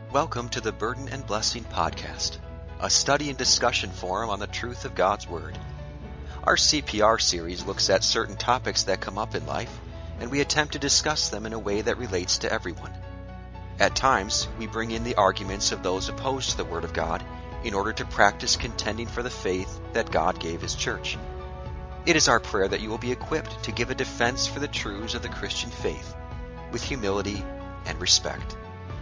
Welcome to the Burden and Blessing Podcast, a study and discussion forum on the truth of God's Word. Our CPR series looks at certain topics that come up in life, and we attempt to discuss them in a way that relates to everyone. At times, we bring in the arguments of those opposed to the Word of God in order to practice contending for the faith that God gave His church. It is our prayer that you will be equipped to give a defense for the truths of the Christian faith with humility and respect.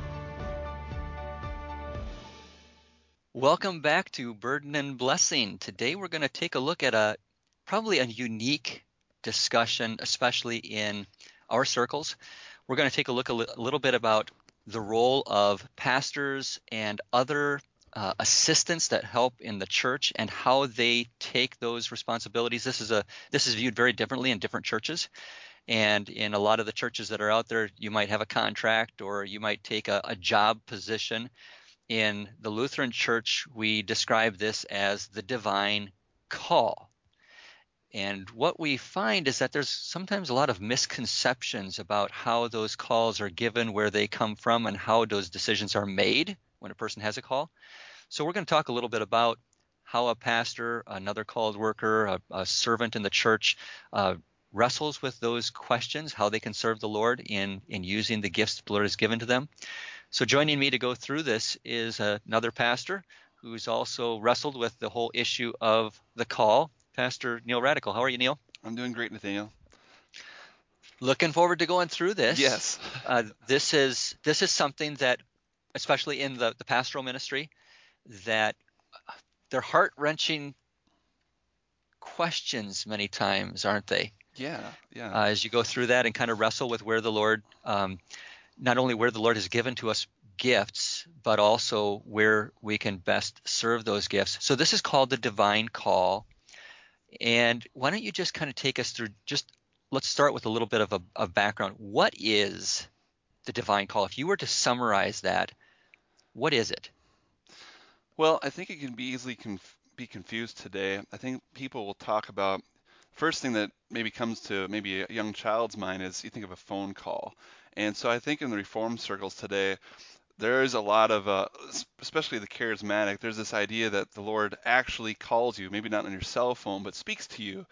Welcome back to Burden and Blessing. Today we're going to take a look at probably a unique discussion, especially in our circles. We're going to take a look a little bit about the role of pastors and other assistants that help in the church and how they take those responsibilities. This is viewed very differently in different churches. And in a lot of the churches that are out there, you might have a contract or you might take a job position. In the Lutheran Church, we describe this as the divine call. And what we find is that there's sometimes a lot of misconceptions about how those calls are given, where they come from, and how those decisions are made when a person has a call. So we're going to talk a little bit about how a pastor, another called worker, a servant in the church wrestles with those questions, how they can serve the Lord in using the gifts the Lord has given to them. So joining me to go through this is another pastor who's also wrestled with the whole issue of the call, Pastor Neil Radical. How are you, Neil? I'm doing great, Nathaniel. Looking forward to going through this. Yes. This is something that, especially in the pastoral ministry, that they're heart-wrenching questions many times, aren't they? Yeah. As you go through that and kind of wrestle with where the Lord not only where the Lord has given to us gifts, but also where we can best serve those gifts. So this is called the divine call. And why don't you just kind of take us through, let's start with a little bit of a background. What is the divine call? If you were to summarize that, what is it? Well, I think it can be easily be confused today. I think people will talk about, first thing that maybe comes to maybe a young child's mind is you think of a phone call. And so I think in the Reformed circles today, there's a lot of, especially the charismatic, there's this idea that the Lord actually calls you, maybe not on your cell phone, but speaks to you.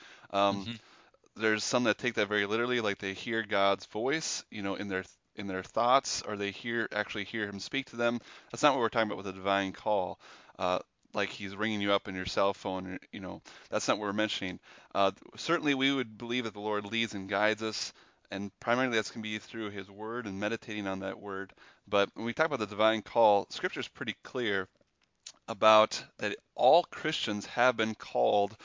There's some that take that very literally, like they hear God's voice, in their thoughts, or they actually hear Him speak to them. That's not what we're talking about with a divine call. Like He's ringing you up in your cell phone, that's not what we're mentioning. Certainly, we would believe that the Lord leads and guides us, and primarily that's going to be through His Word and meditating on that Word. But when we talk about the divine call, Scripture is pretty clear about that all Christians have been called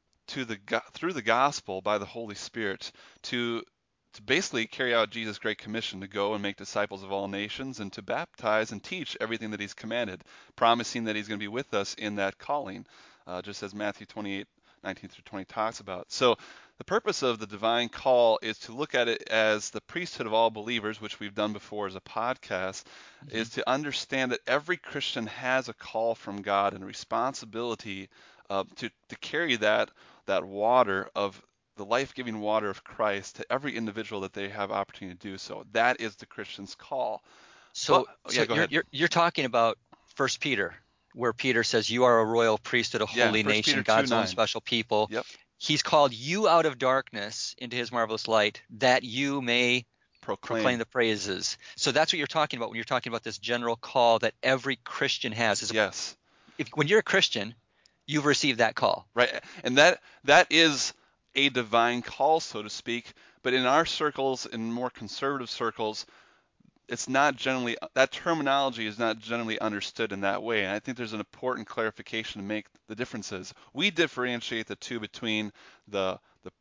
through the gospel by the Holy Spirit to basically carry out Jesus' great commission to go and make disciples of all nations and to baptize and teach everything that He's commanded, promising that He's going to be with us in that calling, just as Matthew 28:19-20 talks about. So the purpose of the divine call is to look at it as the priesthood of all believers, which we've done before as a podcast, is to understand that every Christian has a call from God and a responsibility to carry that water of the life-giving water of Christ to every individual that they have opportunity to do so. That is the Christian's call. So go ahead. You're talking about 1 Peter, where Peter says, you are a royal priesthood, a holy 1 nation, Peter God's 2:9. own special people. Yep. He's called you out of darkness into His marvelous light, that you may proclaim the praises. So that's what you're talking about when you're talking about this general call that every Christian has. Yes. When you're a Christian, you've received that call. Right. And that is a divine call, so to speak. But in our circles, in more conservative circles, it's not generally, that terminology is not generally understood in that way. And I think there's an important clarification to make the differences. We differentiate the two between the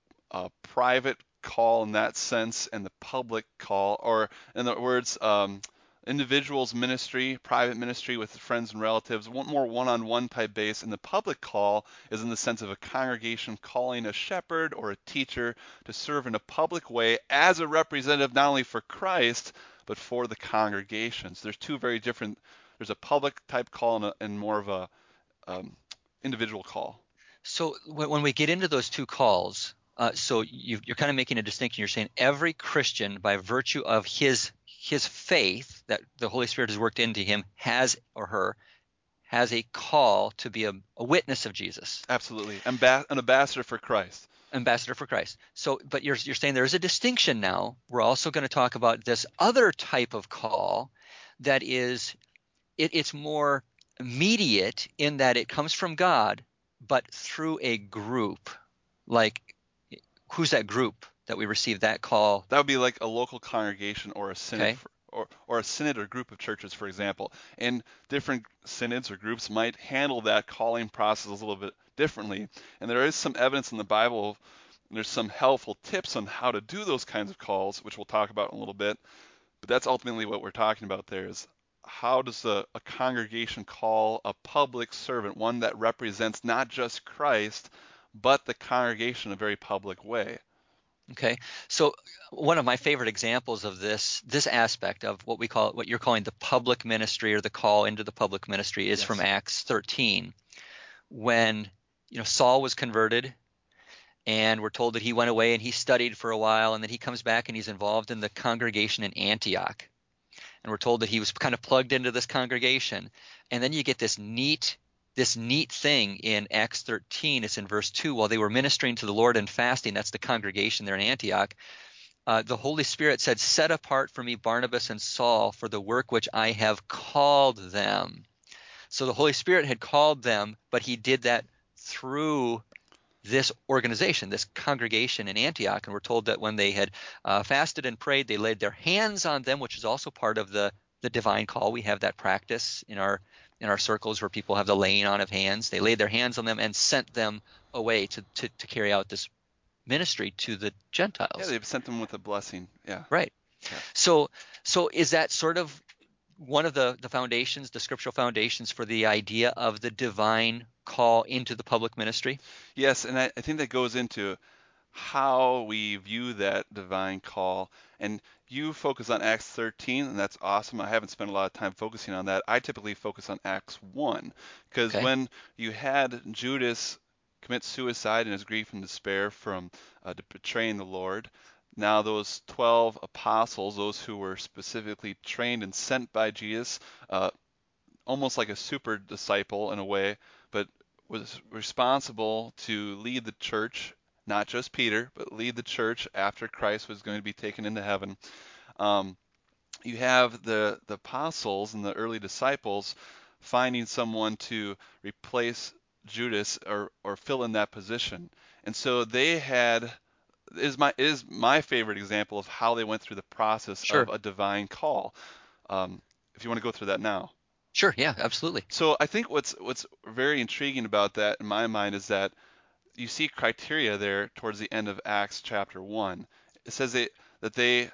private call in that sense and the public call, or in other words, individuals ministry, private ministry with friends and relatives, more one-on-one type base. And the public call is in the sense of a congregation calling a shepherd or a teacher to serve in a public way as a representative not only for Christ, but for the congregations. There's two very different, there's a public type call and more of a individual call. So when we get into those two calls, So you're kind of making a distinction. You're saying every Christian, by virtue of his faith that the Holy Spirit has worked into him, has or her has a call to be a witness of Jesus. Absolutely. An ambassador for Christ. Ambassador for Christ. So, but you're saying there is a distinction now. We're also going to talk about this other type of call that is, it's more immediate in that it comes from God, but through a group. Like, who's that group that we receive that call? That would be like a local congregation or a synod, Okay. or a synod or group of churches, for example. And different synods or groups might handle that calling process a little bit differently. And there is some evidence in the Bible. There's some helpful tips on how to do those kinds of calls, which we'll talk about in a little bit. But that's ultimately what we're talking about there is how does a congregation call a public servant, one that represents not just Christ, but the congregation in a very public way. Okay. So one of my favorite examples of this aspect of what you're calling the public ministry, or the call into the public ministry, is from Acts 13, when Saul was converted, and we're told that he went away and he studied for a while, and then he comes back and he's involved in the congregation in Antioch. And we're told that he was kind of plugged into this congregation. And then you get this neat thing in Acts 13. It's in verse 2. While they were ministering to the Lord and fasting, that's the congregation there in Antioch, the Holy Spirit said, "Set apart for me Barnabas and Saul for the work which I have called them." So the Holy Spirit had called them, but he did that through this organization, this congregation in Antioch. And we're told that when they had fasted and prayed, they laid their hands on them, which is also part of the divine call. We have that practice in our circles where people have the laying on of hands. They laid their hands on them and sent them away to carry out this ministry to the Gentiles. Yeah, they sent them with a blessing. Yeah. Right. Yeah. So is that sort of one of the foundations, the scriptural foundations for the idea of the divine call into the public ministry? Yes, and I think that goes into how we view that divine call. And you focus on Acts 13, and that's awesome. I haven't spent a lot of time focusing on that. I typically focus on Acts 1, because when you had Judas commit suicide in his grief and despair from betraying the Lord, now those 12 apostles, those who were specifically trained and sent by Jesus, almost like a super disciple in a way, but was responsible to lead the church, not just Peter, but lead the church after Christ was going to be taken into heaven. You have the apostles and the early disciples finding someone to replace Judas or fill in that position. And so they had is my favorite example of how they went through the process of a divine call. If you want to go through that now. Sure, yeah, absolutely. So I think what's very intriguing about that in my mind is that you see criteria there towards the end of Acts chapter 1. It says that they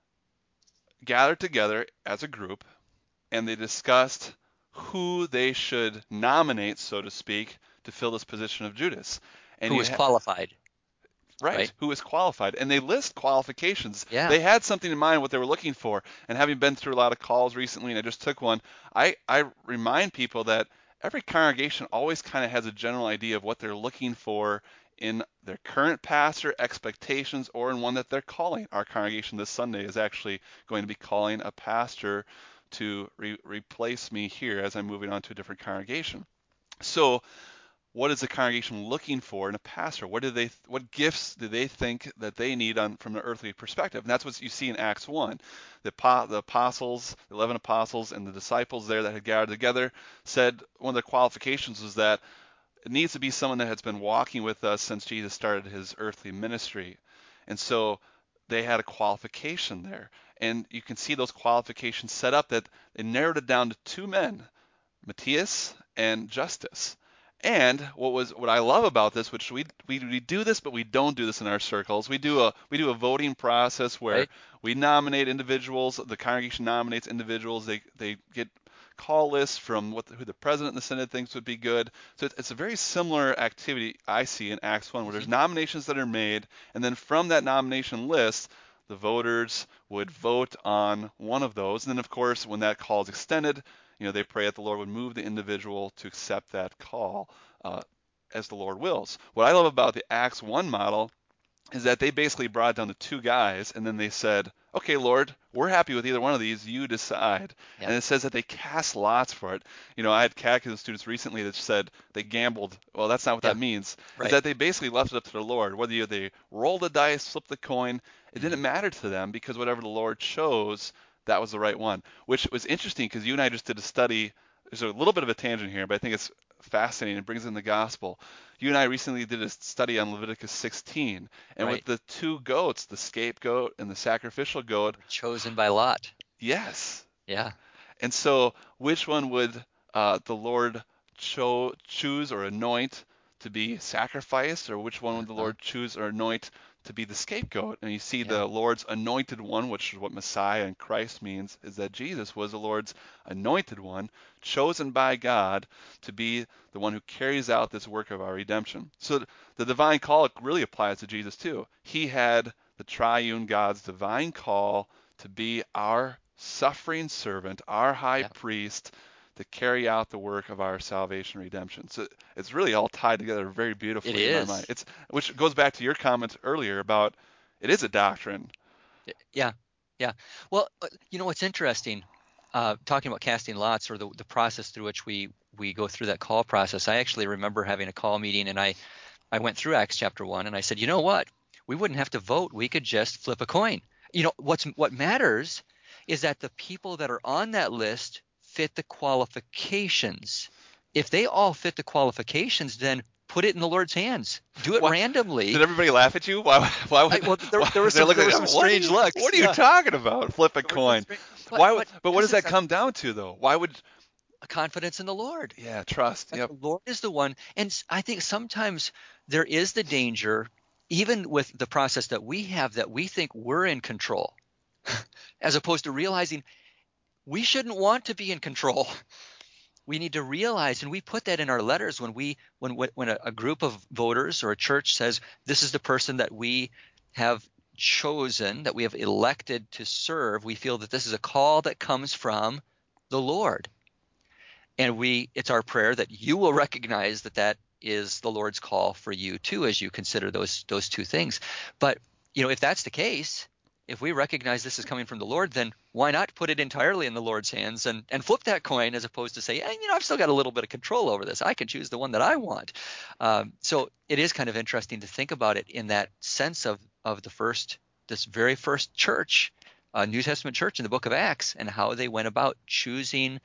gathered together as a group and they discussed who they should nominate, so to speak, to fill this position of Judas. And who is qualified. Right, who is qualified. And they list qualifications. Yeah. They had something in mind what they were looking for. And having been through a lot of calls recently, and I just took one, I remind people that every congregation always kind of has a general idea of what they're looking for in their current pastor, expectations, or in one that they're calling. Our congregation this Sunday is actually going to be calling a pastor to replace me here as I'm moving on to a different congregation. So what is the congregation looking for in a pastor? What gifts do they think that they need from an earthly perspective? And that's what you see in Acts 1. The apostles, the 11 apostles, and the disciples there that had gathered together said one of the qualifications was that it needs to be someone that has been walking with us since Jesus started his earthly ministry. And so they had a qualification there. And you can see those qualifications set up that they narrowed it down to two men, Matthias and Justus. And what I love about this, which we do this, but we don't do this in our circles. We do a voting process where we nominate individuals. The congregation nominates individuals. They get call lists from who the president and the synod thinks would be good. So it's a very similar activity I see in Acts 1, where there's nominations that are made, and then from that nomination list, the voters would vote on one of those. And then, of course, when that call is extended, they pray that the Lord would move the individual to accept that call as the Lord wills. What I love about the Acts 1 model is that they basically brought it down to two guys, and then they said, okay, Lord, we're happy with either one of these. You decide. Yep. And it says that they cast lots for it. I had catechism students recently that said they gambled. Well, that's not what Yeah. that means. Right. Is that they basically left it up to the Lord. Whether they rolled the dice, flipped the coin, it didn't matter to them, because whatever the Lord chose, that was the right one. Which was interesting, because you and I just did a study. There's a little bit of a tangent here, but I think it's fascinating. It brings in the gospel. You and I recently did a study on Leviticus 16, and Right. with the two goats, the scapegoat and the sacrificial goat, Chosen by Lot. yes. Yeah. And so, which one would the Lord choose or anoint to be sacrificed, or which one would the Uh-huh. Lord choose or anoint to be the scapegoat? And you see Yeah. the Lord's anointed one, which is what Messiah and Christ means, is that Jesus was the Lord's anointed one, chosen by God to be the one who carries out this work of our redemption. So the divine call really applies to Jesus too. He had the triune God's divine call to be our suffering servant, our high Yeah. priest, to carry out the work of our salvation and redemption. So it's really all tied together very It beautifully in my mind. is. Which goes back to your comment earlier about it is a doctrine. Yeah. Yeah. Well, what's interesting, talking about casting lots, or the process through which we go through that call process. I actually remember having a call meeting, and I went through Acts chapter 1, and I said, you know what? We wouldn't have to vote. We could just flip a coin. What matters is that the people that are on that list fit the qualifications. If they all fit the qualifications, then put it in the Lord's hands. Do it Why, randomly. did everybody laugh at you? Why would Well, why, there were they're some looking there were at some you, what are strange you looks. what are you Yeah, talking about? Flip a there were some coin. strange. But what does that Listen, come down to though? Why would confidence in the Lord. yeah, trust. That Yep. the Lord is the one. And I think sometimes there is the danger, even with the process that we have, that we think we're in control, as opposed to realizing we shouldn't want to be in control. We need to realize, and we put that in our letters when a group of voters or a church says this is the person that we have chosen, that we have elected to serve. We feel that this is a call that comes from the Lord. And it's our prayer that you will recognize that is the Lord's call for you too, as you consider those two things. But if that's the case, if we recognize this is coming from the Lord, then why not put it entirely in the Lord's hands and flip that coin, as opposed to say, I've still got a little bit of control over this. I can choose the one that I want. So it is kind of interesting to think about it in that sense of this very first church, New Testament church in the book of Acts, and how they went about choosing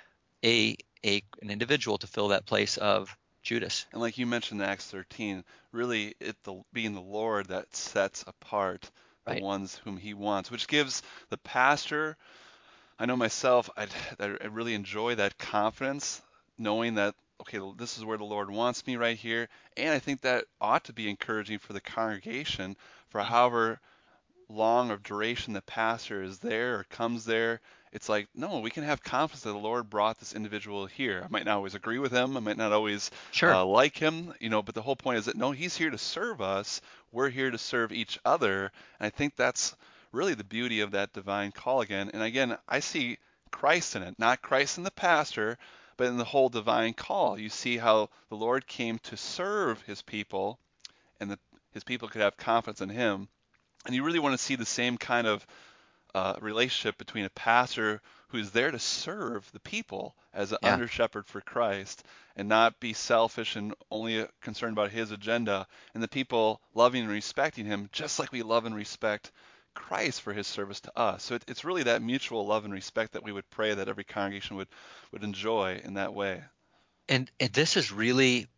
an individual to fill that place of Judas. And like you mentioned in Acts 13, really being the Lord that sets apart the Right. ones whom he wants, which gives the pastor, I know myself, I really enjoy that confidence, knowing that, okay, this is where the Lord wants me right here. And I think that ought to be encouraging for the congregation for however long of duration the pastor is there or comes there. It's like, no, we can have confidence that the Lord brought this individual here. I might not always agree with him. I might not always Sure. like him, but the whole point is that no, he's here to serve us. We're here to serve each other. And I think that's really the beauty of that divine call again. And again, I see Christ in it, not Christ in the pastor, but in the whole divine call. You see how the Lord came to serve his people, and his people could have confidence in him. And you really want to see the same kind of relationship between a pastor who's there to serve the people as an Yeah. under shepherd for Christ, and not be selfish and only concerned about his agenda, and the people loving and respecting him just like we love and respect Christ for his service to us. So it's really that mutual love and respect that we would pray that every congregation would enjoy in that way. And this is really,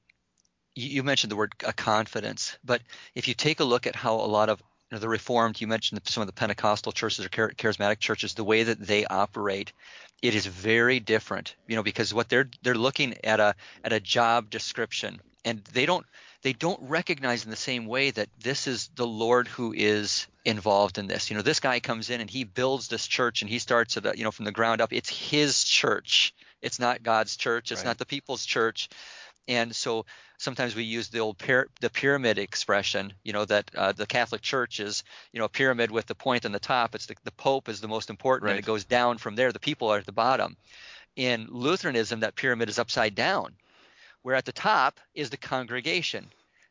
you mentioned the word confidence, but if you take a look at how a lot of the Reformed, you mentioned some of the Pentecostal churches or charismatic churches, the way that they operate, it is very different. Because what they're looking at a job description, and they don't recognize in the same way that this is the Lord who is involved in this. This guy comes in and he builds this church, and he starts at from the ground up. It's his church. It's not God's church. It's Right. not the people's church. And so sometimes we use the old the pyramid expression, that the Catholic Church is, a pyramid with the point on the top. It's the Pope is the most important, Right. and it goes down from there. The people are at the bottom. In Lutheranism, that pyramid is upside down, where at the top is the congregation.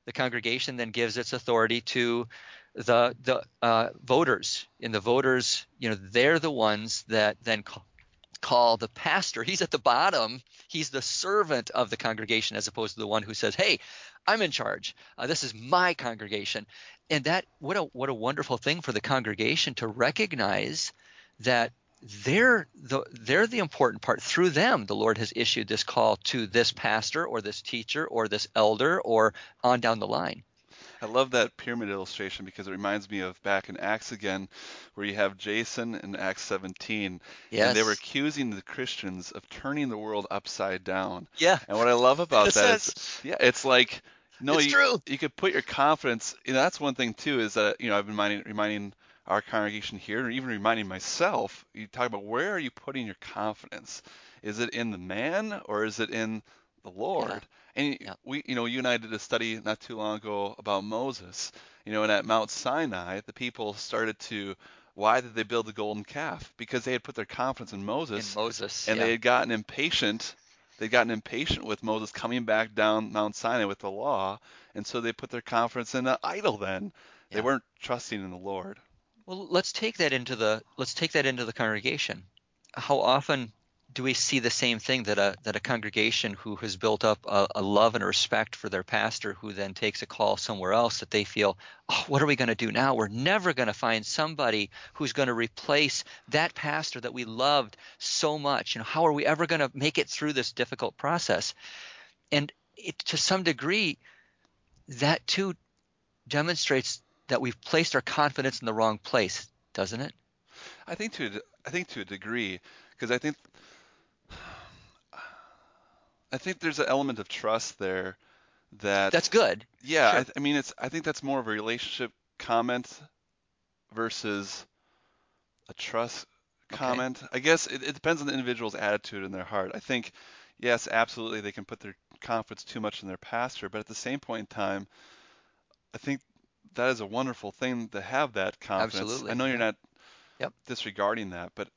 the congregation then gives its authority to the voters. And the voters, they're the ones that then call the pastor. He's at the bottom. He's the servant of the congregation, as opposed to the one who says, "Hey, I'm in charge. This is my congregation." And that what a wonderful thing for the congregation to recognize that they're the important part. Through them, the Lord has issued this call to this pastor or this teacher or this elder or on down the line. I love that pyramid illustration because it reminds me of back in Acts again, where you have Jason in Acts 17, and they were Yes. accusing the Christians of turning the world upside down. Yeah. And what I love In about a that is, sense, yeah, it's like, no, it's true. you could put your confidence, that's one thing too, is that, I've been reminding our congregation here, or even reminding myself, you talk about where are you putting your confidence? Is it in the man or is it in the Yeah. Lord? And Yeah. you and I did a study not too long ago about Moses. And at Mount Sinai, the people started to, why did they build the golden calf? Because they had put their confidence in In Moses, Moses. and they Yeah. had gotten impatient. They'd gotten impatient with Moses coming back down Mount Sinai with the law, and so they put their confidence in an idol then. They Yeah. weren't trusting in the Lord. Well, let's take that into the congregation. How often do we see the same thing, that a congregation who has built up a love and a respect for their pastor, who then takes a call somewhere else, that they feel, oh, what are we going to do now? We're never going to find somebody who's going to replace that pastor that we loved so much. How are we ever going to make it through this difficult process? And to some degree, that too demonstrates that we've placed our confidence in the wrong place, doesn't it? I think to a degree, because I think there's an element of trust there that, That's good. yeah, Sure. I think that's more of a relationship comment versus a trust Okay. comment. I guess it depends on the individual's attitude and their heart. I think, yes, absolutely, they can put their confidence too much in their pastor, but at the same point in time, I think that is a wonderful thing to have that confidence. I Absolutely. know you're Yep. not Yep. disregarding that, but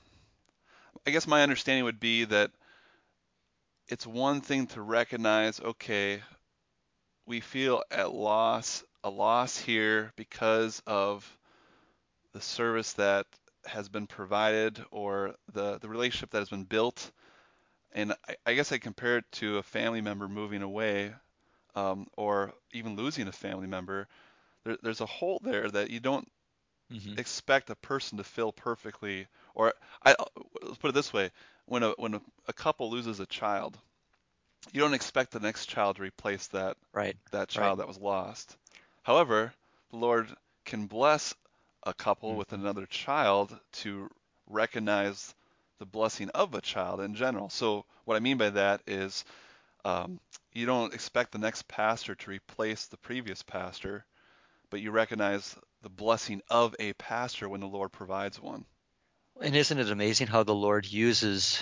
I guess my understanding would be that it's one thing to recognize, okay, we feel a loss here because of the service that has been provided or the relationship that has been built. And I guess I compare it to a family member moving away, or even losing a family member. There's a hole there that you don't Hmm. expect a person to fill perfectly. Or let's put it this way: when a couple loses a child, you don't expect the next child to replace Right. that Right. child that was lost. However, the Lord can bless a couple with Hmm. another child to recognize the blessing of a child in general. So what I mean by that is, um, you don't expect the next pastor to replace the previous pastor, but you recognize the blessing of a pastor when the Lord provides one. And isn't it amazing how the Lord uses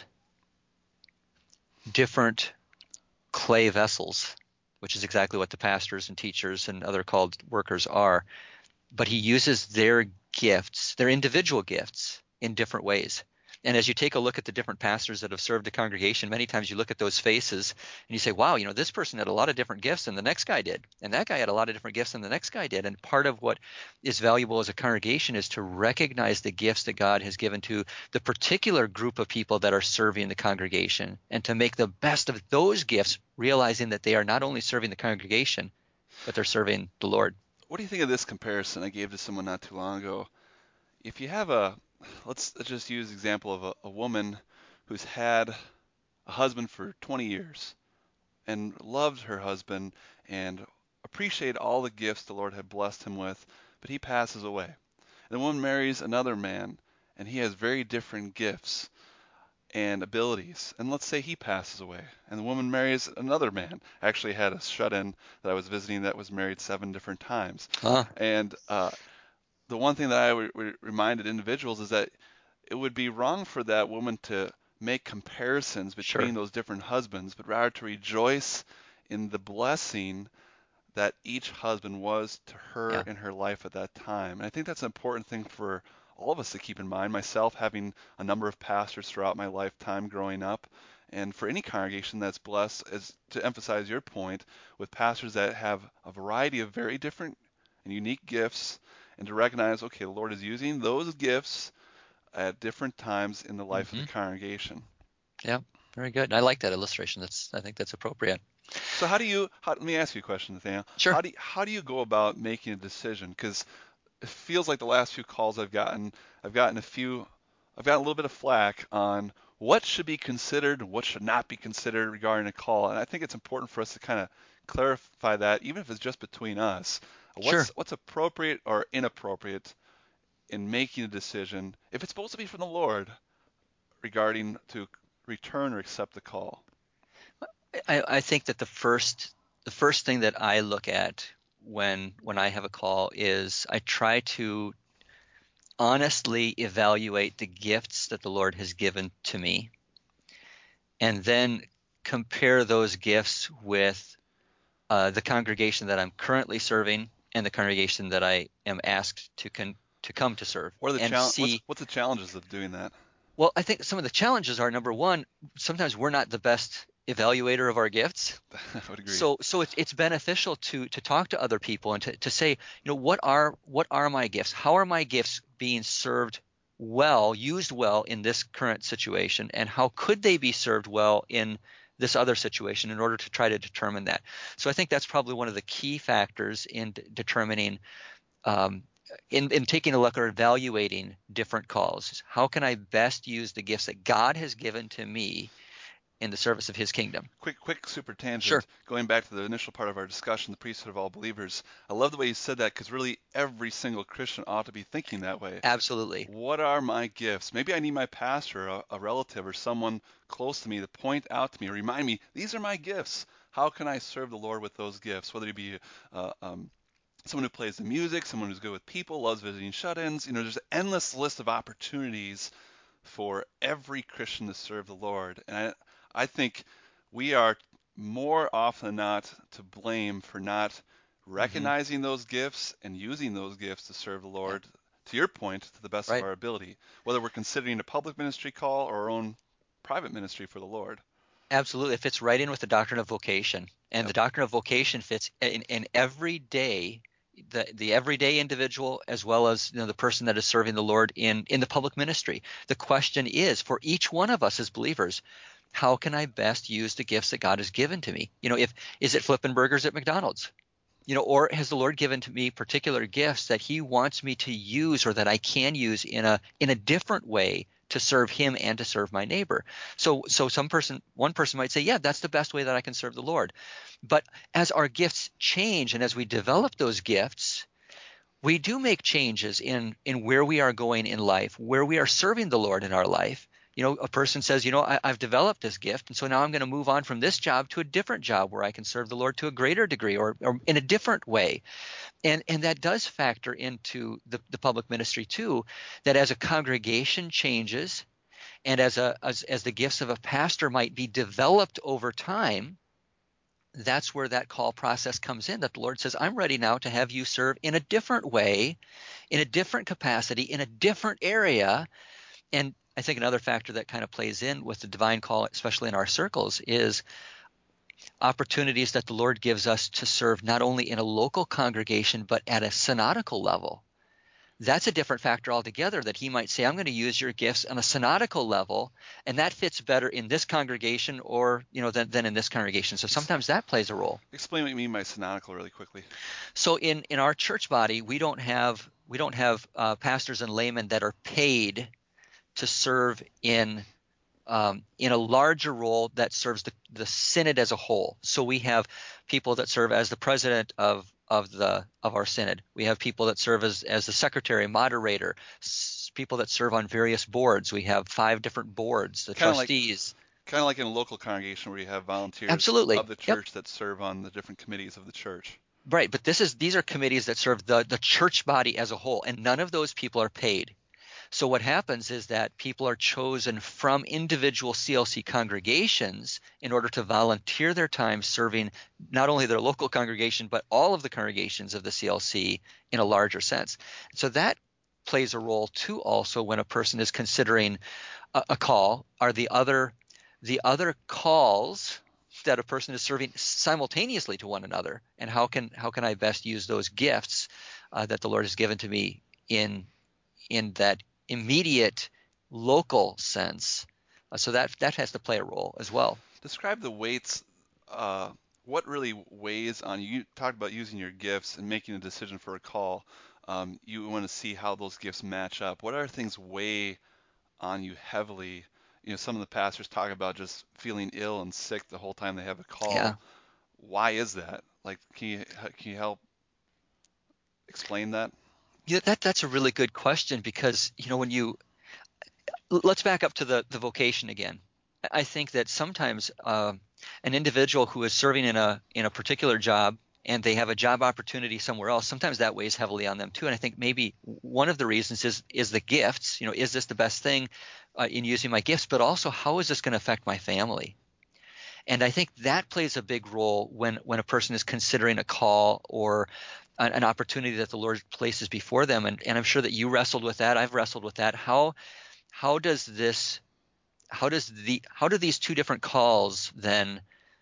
different clay vessels, which is exactly what the pastors and teachers and other called workers are, but he uses their gifts, their individual gifts, in different ways. And as you take a look at the different pastors that have served the congregation, many times you look at those faces and you say, wow, this person had a lot of different gifts than the next guy did. And that guy had a lot of different gifts than the next guy did. And part of what is valuable as a congregation is to recognize the gifts that God has given to the particular group of people that are serving the congregation, and to make the best of those gifts, realizing that they are not only serving the congregation, but they're serving the Lord. What do you think of this comparison I gave to someone not too long ago? If you have let's just use the example of a woman who's had a husband for 20 years and loved her husband and appreciated all the gifts the Lord had blessed him with, but he passes away. And the woman marries another man, and he has very different gifts and abilities. And let's say he passes away, and the woman marries another man. I actually had a shut-in that I was visiting that was married 7 different times. Huh? And the one thing that I reminded individuals is that it would be wrong for that woman to make comparisons between Sure. those different husbands, but rather to rejoice in the blessing that each husband was to her Yeah. in her life at that time. And I think that's an important thing for all of us to keep in mind. Myself, having a number of pastors throughout my lifetime growing up, And for any congregation that's blessed, is to emphasize your point, with pastors that have a variety of very different and unique gifts, and to recognize, okay, the Lord is using those gifts at different times in the life of the congregation. Yeah, very good. I like that illustration. I think that's appropriate. So let me ask you a question, Nathaniel. Sure. How do you go about making a decision? Because it feels like the last few calls I've gotten a little bit of flack on what should be considered and what should not be considered regarding a call. And I think it's important for us to kind of clarify that, even if it's just between us. Sure. What's appropriate or inappropriate in making a decision, if it's supposed to be from the Lord, regarding to return or accept the call? I think that the first thing that I look at when I have a call is I try to honestly evaluate the gifts that the Lord has given to me, and then compare those gifts with the congregation that I'm currently serving and the congregation that I am asked to come to serve. What are and see. what's the challenges of doing that? Well, I think some of the challenges are, number one, sometimes we're not the best evaluator of our gifts. I would agree. So it's beneficial to talk to other people and to say, what are my gifts? How are my gifts being used well in this current situation, and how could they be served well in this other situation, in order to try to determine that. So I think that's probably one of the key factors in determining in taking a look or evaluating different calls. How can I best use the gifts that God has given to me in the service of His kingdom? Quick super tangent. Sure. Going back to the initial part of our discussion, the priesthood of all believers. I love the way you said that, because really every single Christian ought to be thinking that way. Absolutely. What are my gifts? Maybe I need my pastor, a relative, or someone close to me to point out to me or remind me, these are my gifts. How can I serve the Lord with those gifts? Whether it be someone who plays the music, someone who's good with people, loves visiting shut-ins. There's an endless list of opportunities for every Christian to serve the Lord. And I think we are more often than not to blame for not recognizing those gifts and using those gifts to serve the Lord, to your point, to the best of our ability, whether we're considering a public ministry call or our own private ministry for the Lord. Absolutely. It fits right in with the doctrine of vocation. And the doctrine of vocation fits in everyday, the everyday individual, as well as the person that is serving the Lord in the public ministry. The question is, for each one of us as believers, how can I best use the gifts that God has given to me? Is it flipping burgers at McDonald's? Or has the Lord given to me particular gifts that He wants me to use, or that I can use in a different way to serve Him and to serve my neighbor? So one person might say, yeah, that's the best way that I can serve the Lord. But as our gifts change and as we develop those gifts, we do make changes in where we are going in life, where we are serving the Lord in our life. A person says, I've developed this gift, and so now I'm going to move on from this job to a different job where I can serve the Lord to a greater degree, or in a different way. And that does factor into the public ministry too, that as a congregation changes, and as the gifts of a pastor might be developed over time, that's where that call process comes in, that the Lord says, I'm ready now to have you serve in a different way, in a different capacity, in a different area. And I think another factor that kind of plays in with the divine call, especially in our circles, is opportunities that the Lord gives us to serve not only in a local congregation, but at a synodical level. That's a different factor altogether, that He might say, I'm going to use your gifts on a synodical level, and that fits better in this congregation than in this congregation. So sometimes that plays a role. Explain what you mean by synodical really quickly. So in our church body, we don't have pastors and laymen that are paid to serve in a larger role that serves the synod as a whole. So we have people that serve as the president of our synod. We have people that serve as the secretary, moderator, people that serve on various boards. We have 5 different boards, the trustees. Kind of like in a local congregation where you have volunteers Absolutely. of the church that serve on the different committees of the church. Right, but these are committees that serve the church body as a whole, and none of those people are paid. So what happens is that people are chosen from individual CLC congregations in order to volunteer their time serving not only their local congregation, but all of the congregations of the CLC in a larger sense. So that plays a role too also when a person is considering a call. Are the other the other calls that a person is serving simultaneously to one another, and how can I best use those gifts that the Lord has given to me in that immediate local sense. So that has to play a role as well. Describe the weights. What really weighs on you? You talked about using your gifts and making a decision for a call. You want to see how those gifts match up. What other things weigh on you heavily? Some of the pastors talk about just feeling ill and sick the whole time they have a call. Yeah. Why is that? Like, can you help explain that? Yeah, that's a really good question, because let's back up to the vocation again. I think that sometimes an individual who is serving in a particular job and they have a job opportunity somewhere else, sometimes that weighs heavily on them too. And I think maybe one of the reasons is the gifts. Is this the best thing in using my gifts? But also, how is this going to affect my family? And I think that plays a big role when a person is considering a call or an opportunity that the Lord places before them. And I'm sure that you wrestled with that. I've wrestled with that. How do these two different calls then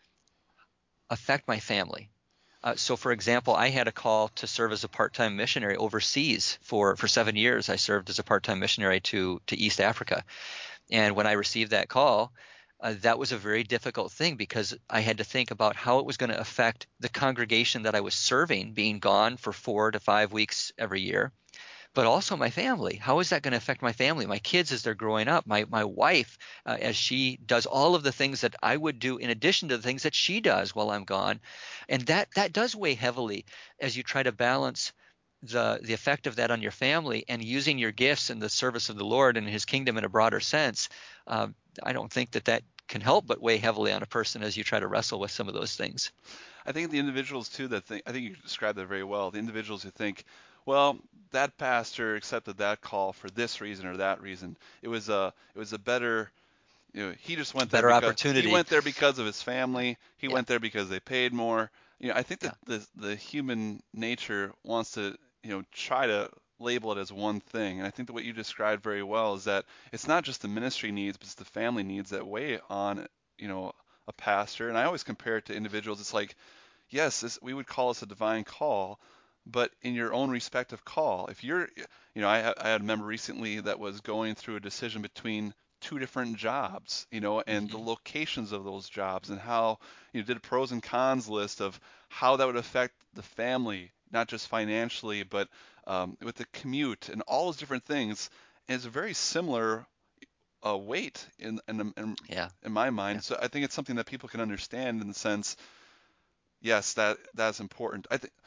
affect my family? So, for example, I had a call to serve as a part-time missionary overseas for 7 years. I served as a part-time missionary to East Africa. And when I received that call, that was a very difficult thing, because I had to think about how it was going to affect the congregation that I was serving, being gone for 4 to 5 weeks every year, but also my family. How is that going to affect my family, my kids as they're growing up, my wife as she does all of the things that I would do in addition to the things that she does while I'm gone? And that does weigh heavily as you try to balance the effect of that on your family and using your gifts in the service of the Lord and His kingdom in a broader sense. I don't think that can help but weigh heavily on a person as you try to wrestle with some of those things. I think the individuals too I think you described that very well. The individuals who think, well, that pastor accepted that call for this reason or that reason. It was a better, he just went there Better because he opportunity. went there because of his family. He Yeah. went there because they paid more. I think that Yeah. the human nature wants to, try to label it as one thing. And I think that what you described very well is that it's not just the ministry needs, but it's the family needs that weigh on, a pastor. And I always compare it to individuals. It's like, yes, we would call this a divine call, but in your own respective call. If you're, I had a member recently that was going through a decision between two different jobs, and the Mm-hmm. locations of those jobs, and how, did a pros and cons list of how that would affect the family, not just financially, but with the commute and all those different things. And it's a very similar weight Yeah. in my mind. Yeah. So I think it's something that people can understand in the sense, yes, that's important.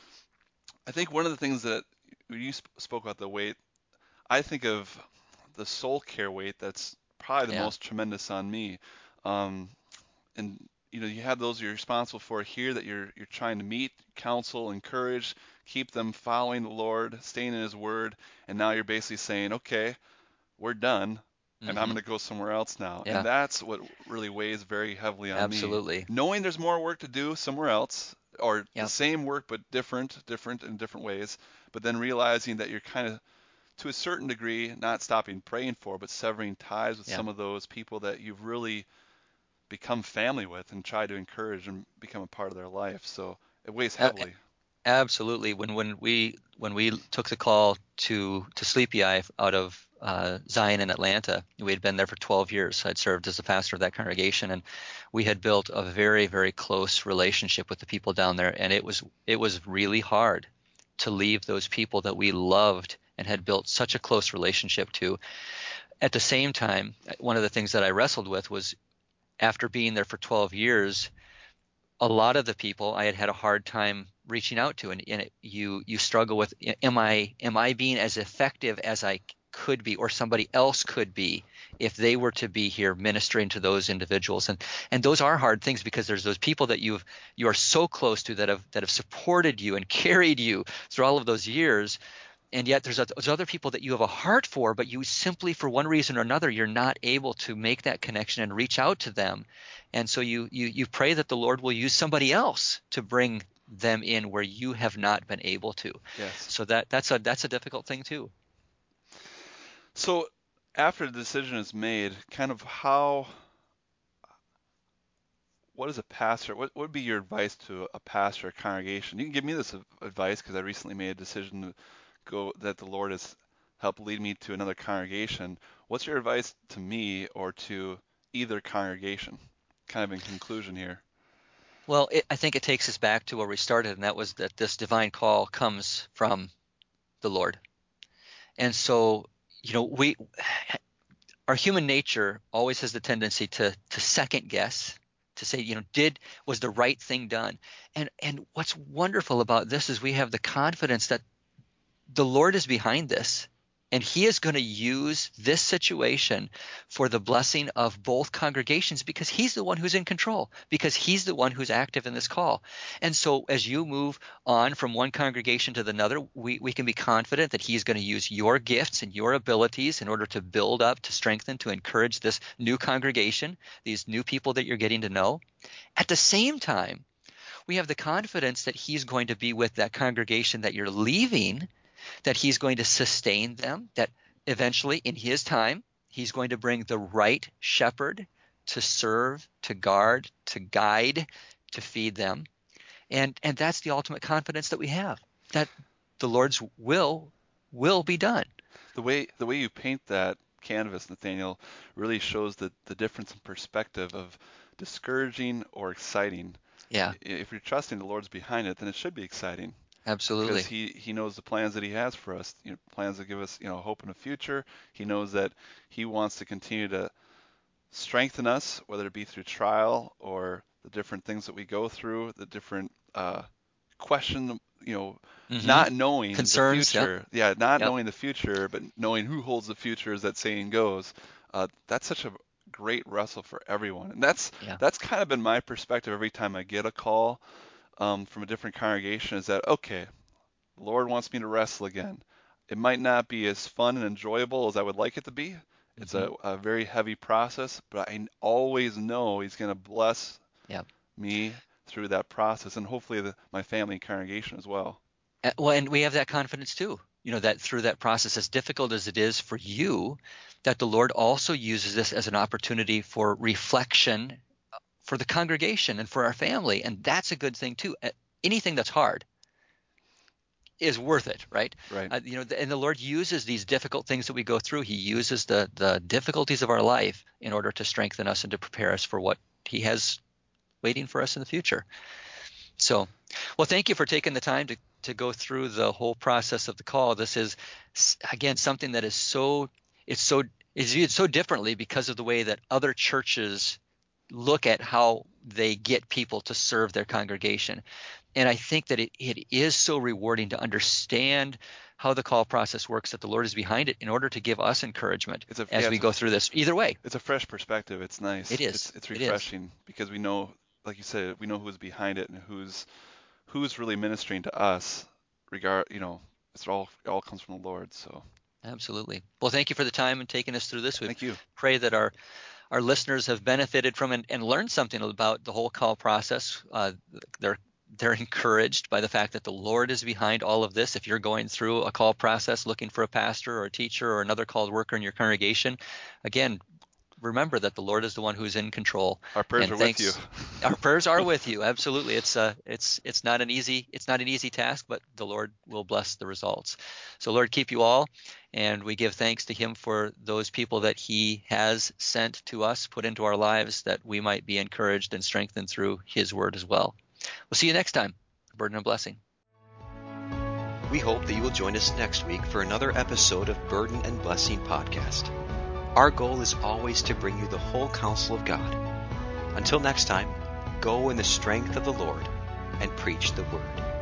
I think one of the things that when you spoke about the weight, I think of the soul care weight that's probably the Yeah. most tremendous on me. Um, and you have those you're responsible for here that you're trying to meet, counsel, encourage, keep them following the Lord, staying in His Word, and now you're basically saying, okay, we're done, and I'm Mm-hmm. going to go somewhere else now. And Yeah. that's what really weighs very heavily on me. Absolutely. Knowing there's more work to do somewhere else, or the Yeah. same work but different in different ways, but then realizing that you're kind of, to a certain degree, not stopping praying for, but severing ties with Yeah. some of those people that you've really become family with and try to encourage and become a part of their life. So it weighs A- heavily. Absolutely. When we took the call to Sleepy Eye out of Zion in Atlanta, we had been there for 12 years. I'd served as the pastor of that congregation, and we had built a very, very close relationship with the people down there. And it was really hard to leave those people that we loved and had built such a close relationship to. At the same time, one of the things that I wrestled with was, after being there for 12 years, a lot of the people I had a hard time reaching out to, and you struggle with, am I being as effective as I could be, or somebody else could be, if they were to be here ministering to those individuals? And those are hard things, because there's those people that you are so close to that have supported you and carried you through all of those years. And yet there's other people that you have a heart for, but you simply, for one reason or another, you're not able to make that connection and reach out to them. And so you pray that the Lord will use somebody else to bring them in where you have not been able to. Yes. So that's a difficult thing too. So after the decision is made, kind of how what is a pastor? What would be your advice to a pastor, a congregation? You can give me this advice because I recently made a decision to go that the Lord has helped lead me to another congregation. What's your advice to me or to either congregation? Kind of in conclusion here. Well, I think it takes us back to where we started, and that was that this divine call comes from the Lord. And so, our human nature always has the tendency to second guess, to say, was the right thing done? And what's wonderful about this is we have the confidence that the Lord is behind this, and he is going to use this situation for the blessing of both congregations because he's the one who's in control, because he's the one who's active in this call. And so as you move on from one congregation to another, we can be confident that he's going to use your gifts and your abilities in order to build up, to strengthen, to encourage this new congregation, these new people that you're getting to know. At the same time, we have the confidence that he's going to be with that congregation that you're leaving, that he's going to sustain them, that eventually in his time, he's going to bring the right shepherd to serve, to guard, to guide, to feed them. And that's the ultimate confidence that we have, that the Lord's will be done. The way you paint that canvas, Nathaniel, really shows the difference in perspective of discouraging or exciting. Yeah. If you're trusting the Lord's behind it, then it should be exciting. Absolutely. Because he knows the plans that he has for us, plans that give us, hope in the future. He knows that he wants to continue to strengthen us, whether it be through trial or the different things that we go through, the different question, not knowing concerns, the future. Yep. Yeah, not Yep. knowing the future, but knowing who holds the future, as that saying goes. That's such a great wrestle for everyone. And that's kind of been my perspective every time I get a call from a different congregation, is that, okay, the Lord wants me to wrestle again. It might not be as fun and enjoyable as I would like it to be. It's a very heavy process, but I always know he's going to bless me through that process, and hopefully my family and congregation as well. Well, and we have that confidence too, that through that process, as difficult as it is for you, that the Lord also uses this as an opportunity for reflection for the congregation and for our family. And that's a good thing too. Anything that's hard is worth it, right? Right. And the Lord uses these difficult things that we go through. He uses the difficulties of our life in order to strengthen us and to prepare us for what he has waiting for us in the future. So, well, thank you for taking the time to go through the whole process of the call. This is, again, something that is viewed so differently because of the way that other churches look at how they get people to serve their congregation. And I think that it is so rewarding to understand how the call process works, that the Lord is behind it in order to give us encouragement as we go through this. Either way. It's a fresh perspective. It's nice. It is. It's refreshing because we know, like you said, we know who's behind it and who's really ministering to us. It all comes from the Lord. So. Absolutely. Well, thank you for the time and taking us through this. Thank you. Pray that our listeners have benefited from and learned something about the whole call process. They're encouraged by the fact that the Lord is behind all of this. If you're going through a call process looking for a pastor or a teacher or another called worker in your congregation, again, remember that the Lord is the one who's in control. Our prayers are with you. Our prayers are with you. Absolutely. It's not an easy task, but the Lord will bless the results. So Lord, keep you all, and we give thanks to him for those people that he has sent to us, put into our lives, that we might be encouraged and strengthened through his word as well. We'll see you next time. Burden and Blessing. We hope that you will join us next week for another episode of Burden and Blessing Podcast. Our goal is always to bring you the whole counsel of God. Until next time, go in the strength of the Lord and preach the word.